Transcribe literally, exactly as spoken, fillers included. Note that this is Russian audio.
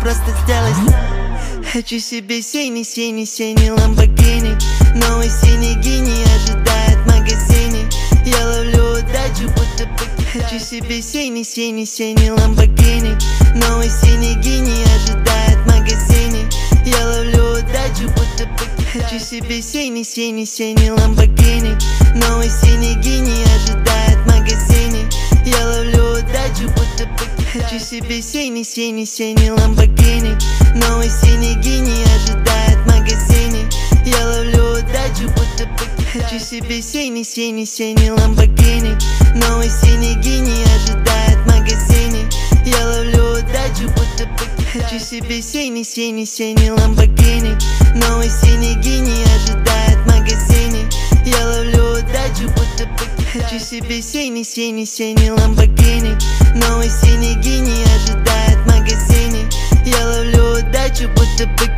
просто сделать. Хочу себе синий, синий, синий Lamborghini. Новый синий гений ожидает в магазине. Я ловлю удачу, будто покидаю. Хочу себе синий, синий, синий Lamborghini. Новый синий гений ожидает в магазине. Я ловлю удачу, будто покидаю. Хочу себе синий, синий, синий Lamborghini. Новый синий гений ожидает в магазине. Я ловлю удачу, будто покидаю. Хочу себе синий, синий, синий Lamborghini. Новый синий гений ожидает в магазине. Я ловлю удачу, будто покидаю. Хочу себе синий, синий, синий Lamborghini. Новый синий гений ожидает в магазине. Я ловлю удачу, будто покидаю. Хочу себе синий, синий, синий Lamborghini. Новый синий гений ожидает в магазине. Я ловлю удачу, будто покидаю. Хочу себе синий, синий, синий Lamborghini. Новый синий гений ожидает в магазине. Я ловлю удачу, будто покидаю.